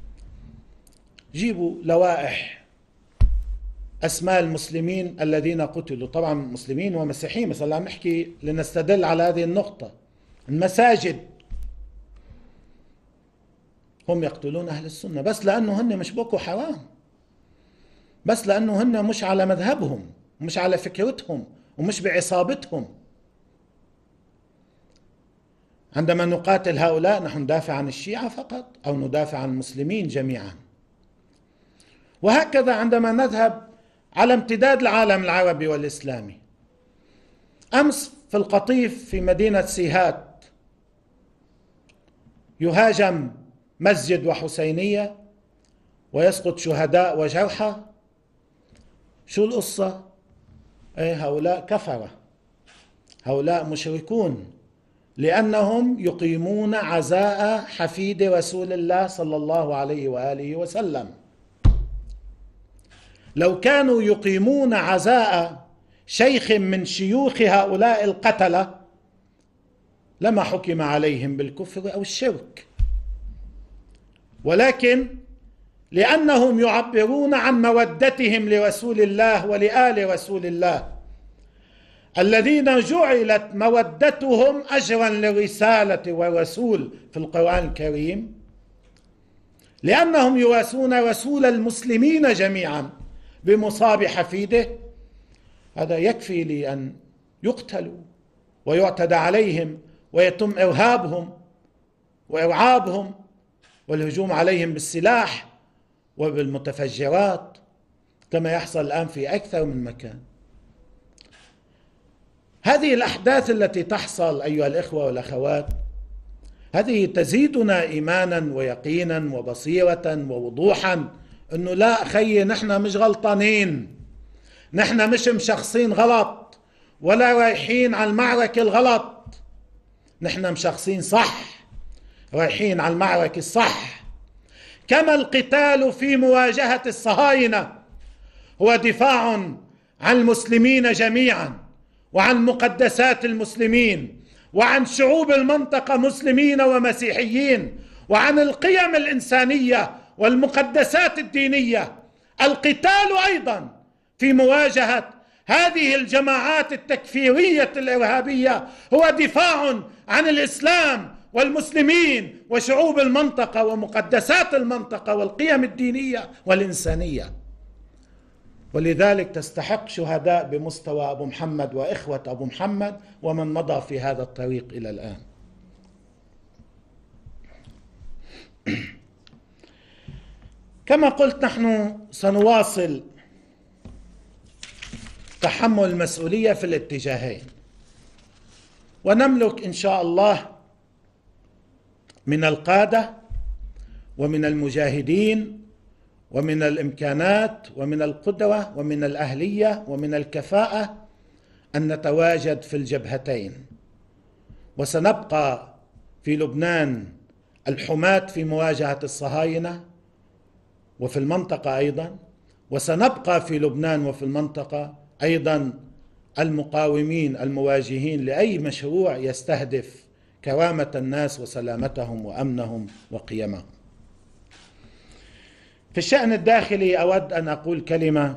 [SPEAKER 3] جيبوا لوائح أسماء المسلمين الذين قتلوا، طبعا مسلمين ومسيحيين، مثلا عم نحكي لنستدل على هذه النقطة. المساجد هم يقتلون أهل السنة بس لأنه هن مش بوكو حرام، بس لأنه هن مش على مذهبهم، مش على فكرتهم، ومش بعصابتهم. عندما نقاتل هؤلاء نحن ندافع عن الشيعة فقط أو ندافع عن المسلمين جميعا. وهكذا عندما نذهب على امتداد العالم العربي والإسلامي. أمس في القطيف في مدينة سيهات يهاجم مسجد وحسينية ويسقط شهداء وجرحى. شو القصة؟ ايه، هؤلاء كفرة، هؤلاء مشركون، لأنهم يقيمون عزاء حفيد رسول الله صلى الله عليه وآله وسلم. لو كانوا يقيمون عزاء شيخ من شيوخ هؤلاء القتلة لما حكم عليهم بالكفر أو الشرك، ولكن لأنهم يعبرون عن مودتهم لرسول الله ولآل رسول الله الذين جعلت مودتهم أجرا للرسالة والرسول في القرآن الكريم، لأنهم يواسون رسول المسلمين جميعا بمصاب حفيده، هذا يكفي لأن يقتلوا ويعتدى عليهم ويتم إرهابهم وإرعابهم والهجوم عليهم بالسلاح وبالمتفجرات كما يحصل الآن في أكثر من مكان. هذه الأحداث التي تحصل أيها الإخوة والأخوات هذه تزيدنا إيمانا ويقينا وبصيرة ووضوحا أنه لا خيي، نحن مش غلطانين، نحن مش مشخصين غلط ولا رايحين على المعركة الغلط، نحن مشخصين صح، رايحين على المعركة الصح. كما القتال في مواجهة الصهاينة هو دفاع عن المسلمين جميعا وعن مقدسات المسلمين وعن شعوب المنطقة مسلمين ومسيحيين وعن القيم الإنسانية والمقدسات الدينية، القتال أيضا في مواجهة هذه الجماعات التكفيرية الإرهابية هو دفاع عن الإسلام والمسلمين وشعوب المنطقة ومقدسات المنطقة والقيم الدينية والإنسانية. ولذلك تستحق شهداء بمستوى أبو محمد وإخوة أبو محمد ومن مضى في هذا الطريق إلى الآن. كما قلت نحن سنواصل تحمل المسؤولية في الاتجاهين، ونملك إن شاء الله من القادة ومن المجاهدين ومن الإمكانات ومن القدرة ومن الأهلية ومن الكفاءة أن نتواجد في الجبهتين، وسنبقى في لبنان الحماة في مواجهة الصهاينة وفي المنطقة أيضا، وسنبقى في لبنان وفي المنطقة أيضا المقاومين المواجهين لأي مشروع يستهدف كرامة الناس وسلامتهم وأمنهم وقيمهم. في الشأن الداخلي أود أن أقول كلمة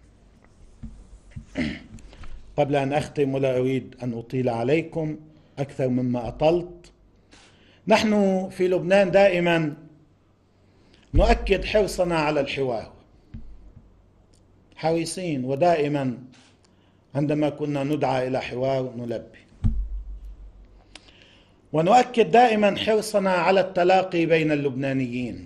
[SPEAKER 3] قبل أن أختم، ولا أريد أن أطيل عليكم أكثر مما أطلت. نحن في لبنان دائما نؤكد حرصنا على الحوار، حريصين، ودائما عندما كنا ندعى إلى حوار نلبي، ونؤكد دائما حرصنا على التلاقي بين اللبنانيين،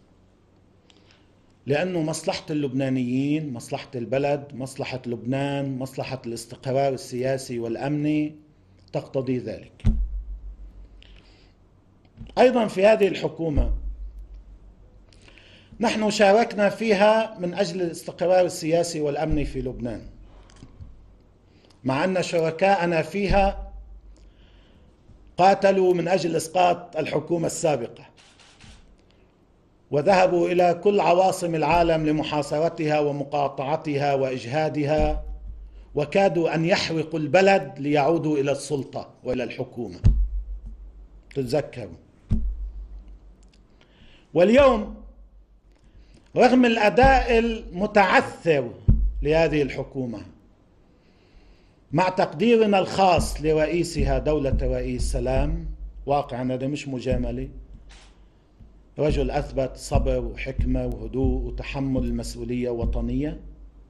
[SPEAKER 3] لأنه مصلحة اللبنانيين، مصلحة البلد، مصلحة لبنان، مصلحة الاستقرار السياسي والأمني تقتضي ذلك. أيضا في هذه الحكومة نحن شاركنا فيها من أجل الاستقرار السياسي والأمني في لبنان، مع أن شركاءنا فيها قاتلوا من أجل إسقاط الحكومة السابقة وذهبوا إلى كل عواصم العالم لمحاصرتها ومقاطعتها وإجهادها، وكادوا أن يحرقوا البلد ليعودوا إلى السلطة وإلى الحكومة، تتذكروا. واليوم رغم الأداء المتعثر لهذه الحكومة، مع تقديرنا الخاص لرئيسها دولة رئيس سلام، واقعا هذا مش مجاملة، رجل أثبت صبر وحكمة وهدوء وتحمل المسؤولية وطنية،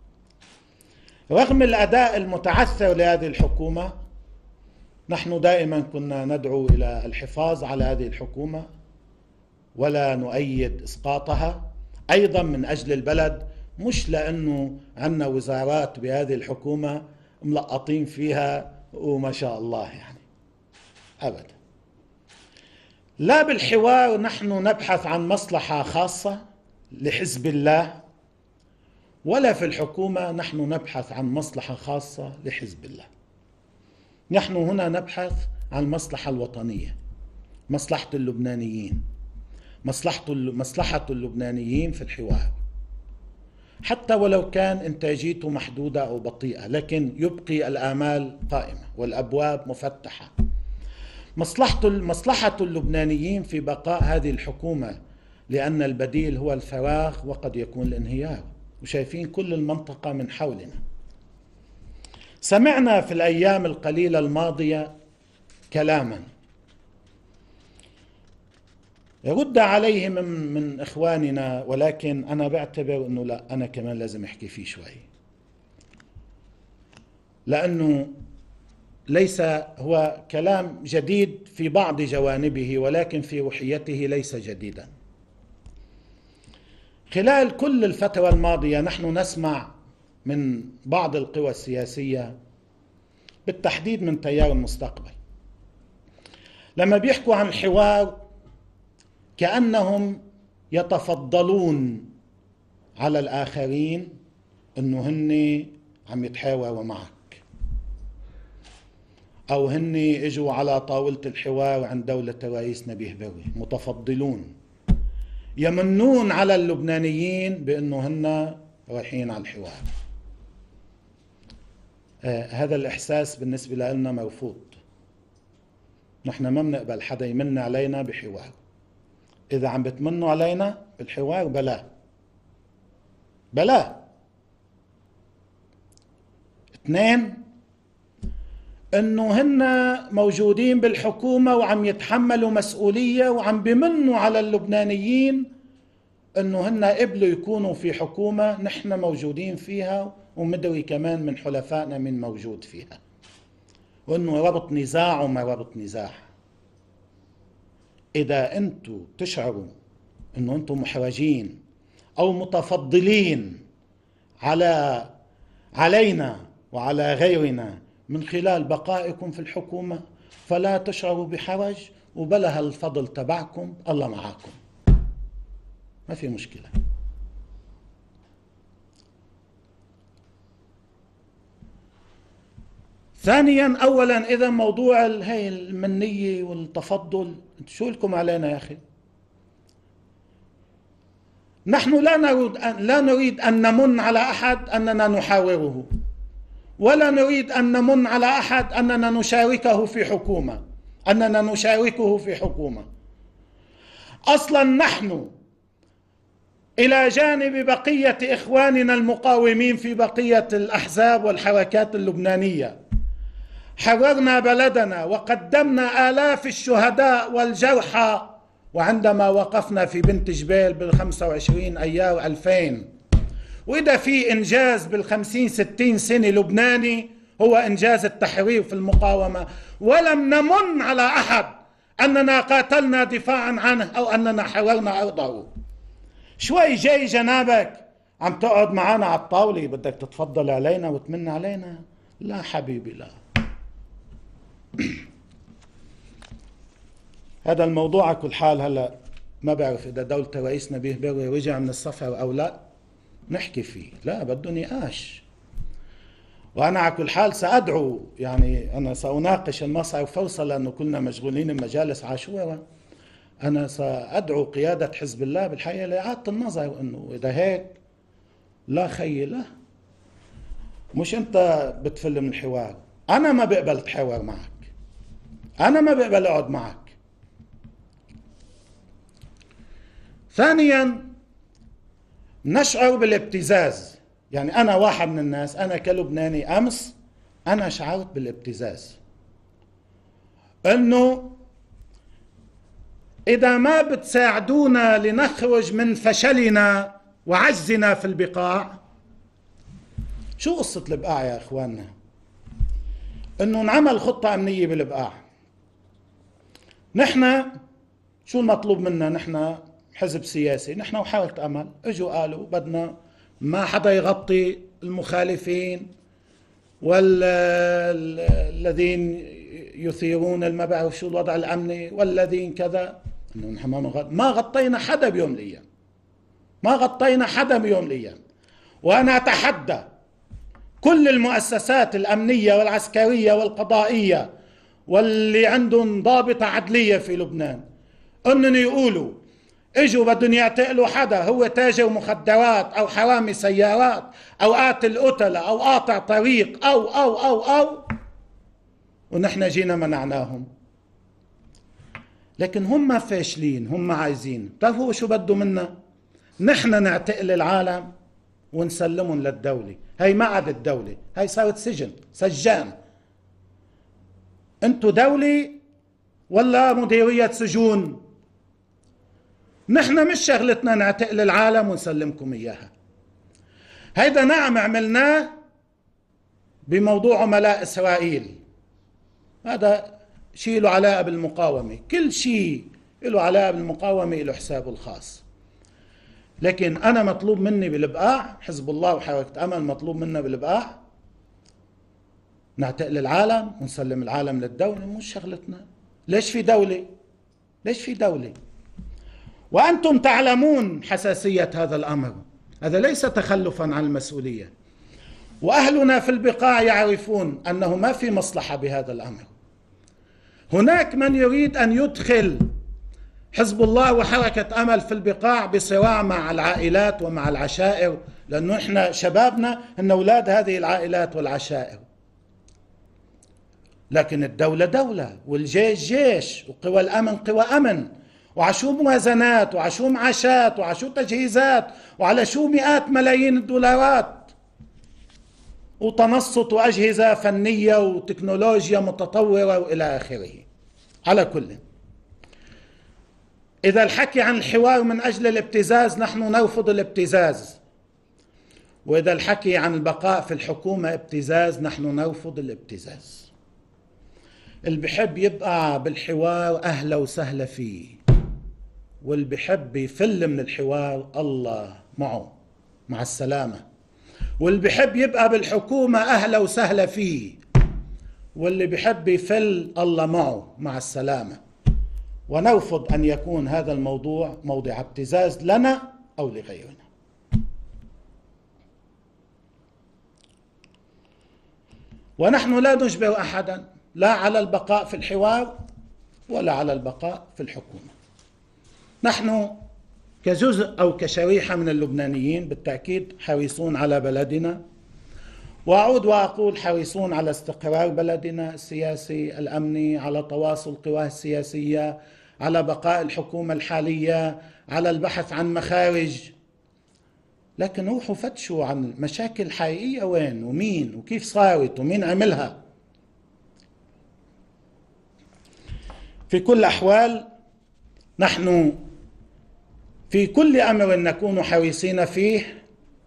[SPEAKER 3] رغم الأداء المتعثر لهذه الحكومة نحن دائما كنا ندعو إلى الحفاظ على هذه الحكومة ولا نؤيد إسقاطها، أيضا من أجل البلد، مش لأنه عندنا وزارات بهذه الحكومة ملقطين فيها وما شاء الله يعني، أبدا. لا بالحوار نحن نبحث عن مصلحة خاصة لحزب الله، ولا في الحكومة نحن نبحث عن مصلحة خاصة لحزب الله. نحن هنا نبحث عن المصلحة الوطنية، مصلحة اللبنانيين، مصلحة مصلحة اللبنانيين في الحوار، حتى ولو كان إنتاجيته محدودة أو بطيئة، لكن يبقي الآمال قائمة والأبواب مفتحة. مصلحة مصلحة اللبنانيين في بقاء هذه الحكومة، لأن البديل هو الفراغ وقد يكون الانهيار، وشايفين كل المنطقة من حولنا. سمعنا في الأيام القليلة الماضية كلاما يرد عليه من, من إخواننا، ولكن أنا بعتبر أنه لا، أنا كمان لازم أحكي فيه شوي، لأنه ليس هو كلام جديد في بعض جوانبه، ولكن في روحيته ليس جديدا. خلال كل الفترة الماضية نحن نسمع من بعض القوى السياسية، بالتحديد من تيار المستقبل، لما بيحكوا عن الحوار كأنهم يتفضلون على الآخرين أنه هن عم يتحاوروا معك، أو هن اجوا على طاولة الحوار عند دولة الرئيس نبيه بري، متفضلون يمنون على اللبنانيين بأنه هن رايحين على الحوار. آه هذا الإحساس بالنسبة لنا مرفوض. نحن ما بنقبل حدا يمن علينا بحوار. إذا عم بتمنوا علينا بالحوار بلا بلا. اثنين، انه هن موجودين بالحكومة وعم يتحملوا مسؤولية وعم بمنوا على اللبنانيين انه هن قبلوا يكونوا في حكومة نحن موجودين فيها، ومدري كمان من حلفائنا من موجود فيها، وانه ربط نزاع وما ربط نزاع. إذا أنتم تشعروا أنه أنتم محرجين أو متفضلين على علينا وعلى غيرنا من خلال بقائكم في الحكومة، فلا تشعروا بحرج، وبلا هالفضل تبعكم، الله معاكم، ما في مشكلة. ثانيا، أولا إذا موضوع هاي المنية والتفضل، شو لكم علينا يا أخي؟ نحن لا نريد أن لا نريد أن نمن على أحد أننا نحاوره، ولا نريد أن نمن على أحد أننا نشاركه في حكومة أننا نشاركه في حكومة. أصلا نحن إلى جانب بقية إخواننا المقاومين في بقية الأحزاب والحركات اللبنانية حررنا بلدنا وقدمنا آلاف الشهداء والجرحى، وعندما وقفنا في بنت جبيل بالخمسة وعشرين أيار ألفين، وإذا في إنجاز بالخمسين ستين سنة لبناني هو إنجاز التحرير في المقاومة، ولم نمن على أحد أننا قاتلنا دفاعا عنه أو أننا حررنا أرضه. شوي جاي جنابك عم تقعد معنا على الطاولة بدك تتفضل علينا وتمن علينا؟ لا حبيبي لا. هذا الموضوع على كل حال هلا ما بعرف إذا دولة الرئيس نبيه بري رجع من السفر أو لا نحكي فيه، لا بده نقاش. وأنا على كل حال سأدعو، يعني أنا سأناقش المصعب فوصل لأنه كلنا مشغولين بمجالس عاشورا، أنا سأدعو قيادة حزب الله بالحقيقة لإعادة النظر، إنه إذا هيك لا خي لا، مش أنت بتفل من الحوار، أنا ما بقبل أتحاور معك، أنا ما بقبل أقعد معك. ثانيا، نشعر بالابتزاز. يعني أنا واحد من الناس، أنا كلبناني أمس أنا شعرت بالابتزاز، إنه إذا ما بتساعدونا لنخرج من فشلنا وعجزنا في البقاع. شو قصة البقاع يا إخواننا؟ إنه نعمل خطة أمنية بالبقاع. نحن شو المطلوب منا؟ نحن حزب سياسي، نحن وحاولة أمل اجوا قالوا بدنا ما حدا يغطي المخالفين والذين يثيرون ما بعرف شو الوضع الأمني والذين كذا. إنه نحن ما غطينا حدا بيوم الأيام، ما غطينا حدا بيوم الأيام. وأنا أتحدى كل المؤسسات الأمنية والعسكرية والقضائية واللي عندهم ضابطة عدلية في لبنان أنهم يقولوا اجوا بدهم يعتقلوا حدا هو تاجر مخدرات او حرامي سيارات او قاتل قتلة او قاطع طريق او او او او ونحن جينا منعناهم. لكن هم فاشلين، هم عايزين. بتعرفوا شو بده منا؟ نحن نعتقل العالم ونسلمهم للدولة. هي ما عادت دولة، هي صارت سجن، سجان. انتو دولة ولا مديرية سجون؟ نحن مش شغلتنا نعتقل العالم ونسلمكم إياها. هيدا نعم عملناه بموضوع عملاء إسرائيل، هذا شيء له علاقة بالمقاومة. كل شيء له علاقة بالمقاومة له حسابه الخاص. لكن أنا مطلوب مني بالبقاع، حزب الله وحركة أمل مطلوب منا بالبقاع نعتقل العالم ونسلم العالم للدولة. مش شغلتنا. ليش في دولة؟ ليش في دولة؟ وأنتم تعلمون حساسية هذا الأمر. هذا ليس تخلفا عن المسؤولية، وأهلنا في البقاع يعرفون أنه ما في مصلحة بهذا الأمر. هناك من يريد أن يدخل حزب الله وحركة أمل في البقاع بصراع مع العائلات ومع العشائر، لأنه إحنا شبابنا هن أولاد هذه العائلات والعشائر. لكن الدولة دولة، والجيش جيش، وقوى الأمن قوى أمن، وعشو موازنات وعشو معاشات وعشو تجهيزات وعلى شو مئات ملايين الدولارات، وتنصت وأجهزة فنية وتكنولوجيا متطورة وإلى آخره. على كل، إذا الحكي عن الحوار من أجل الابتزاز نحن نرفض الابتزاز، وإذا الحكي عن البقاء في الحكومة ابتزاز نحن نرفض الابتزاز. اللي بحب يبقى بالحوار أهلا وسهلا فيه، واللي بحب يفل من الحوار الله معه، مع السلامة. واللي بحب يبقى بالحكومة أهلا وسهلا فيه، واللي بحب يفل الله معه، مع السلامة. ونرفض أن يكون هذا الموضوع موضع ابتزاز لنا أو لغيرنا. ونحن لا نجبر أحدا لا على البقاء في الحوار ولا على البقاء في الحكومة. نحن كجزء أو كشريحة من اللبنانيين بالتأكيد حريصون على بلدنا، وأعود وأقول حريصون على استقرار بلدنا السياسي الأمني، على تواصل قواه السياسية، على بقاء الحكومة الحالية، على البحث عن مخارج. لكن روحوا فتشوا عن المشاكل الحقيقية وين ومين وكيف صارت ومين عملها. في كل الأحوال نحن في كل أمر نكون حريصين فيه،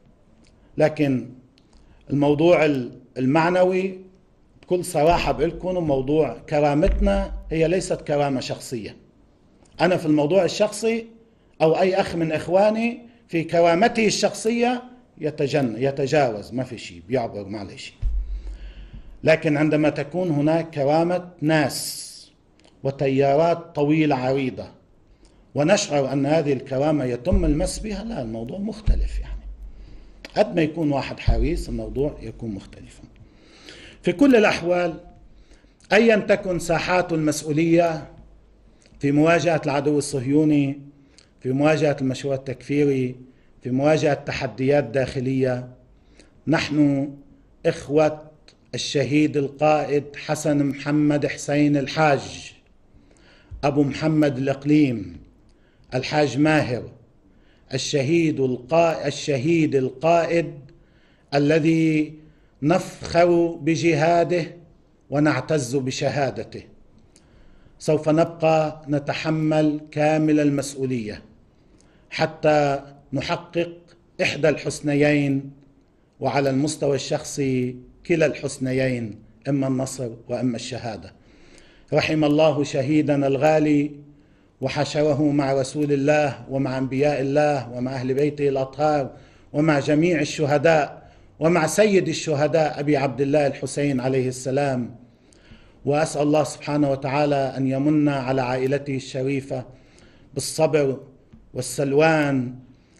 [SPEAKER 3] لكن الموضوع المعنوي بكل صراحة بقول لكم موضوع كرامتنا هي ليست كرامة شخصية. أنا في الموضوع الشخصي أو أي أخ من إخواني في كرامته الشخصية يتجن يتجاوز، ما في شيء بيعبر ما عليه شيء. لكن عندما تكون هناك كرامة ناس وتيارات طويلة عريضة ونشعر أن هذه الكرامة يتم المس بها، لا، الموضوع مختلف. يعني قد ما يكون واحد حريص الموضوع يكون مختلفا. في كل الأحوال أيا تكن ساحات المسؤولية في مواجهة العدو الصهيوني، في مواجهة المشروع التكفيري، في مواجهة تحديات داخلية، نحن إخوة الشهيد القائد حسن محمد حسين الحاج، أبو محمد الإقليم، الحاج ماهر، الشهيد القائد, الشهيد القائد الذي نفخر بجهاده ونعتز بشهادته. سوف نبقى نتحمل كامل المسؤولية حتى نحقق إحدى الحسنيين، وعلى المستوى الشخصي كلا الحسنيين، إما النصر وإما الشهادة. رحم الله شهيدنا الغالي وحشره مع رسول الله ومع أنبياء الله ومع أهل بيته الأطهار ومع جميع الشهداء ومع سيد الشهداء أبي عبد الله الحسين عليه السلام. وأسأل الله سبحانه وتعالى أن يمن على عائلته الشريفة بالصبر والسلوان،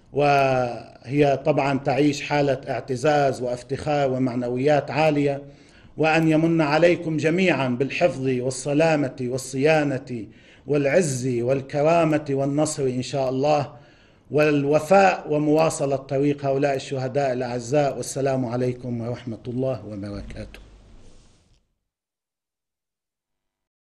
[SPEAKER 3] وهي طبعا تعيش حالة اعتزاز وافتخار ومعنويات عالية، وأن يمن عليكم جميعا بالحفظ والسلامة والصيانة والعز والكرامة والنصر إن شاء الله، والوفاء ومواصلة طريق هؤلاء الشهداء الأعزاء. والسلام عليكم ورحمة الله وبركاته.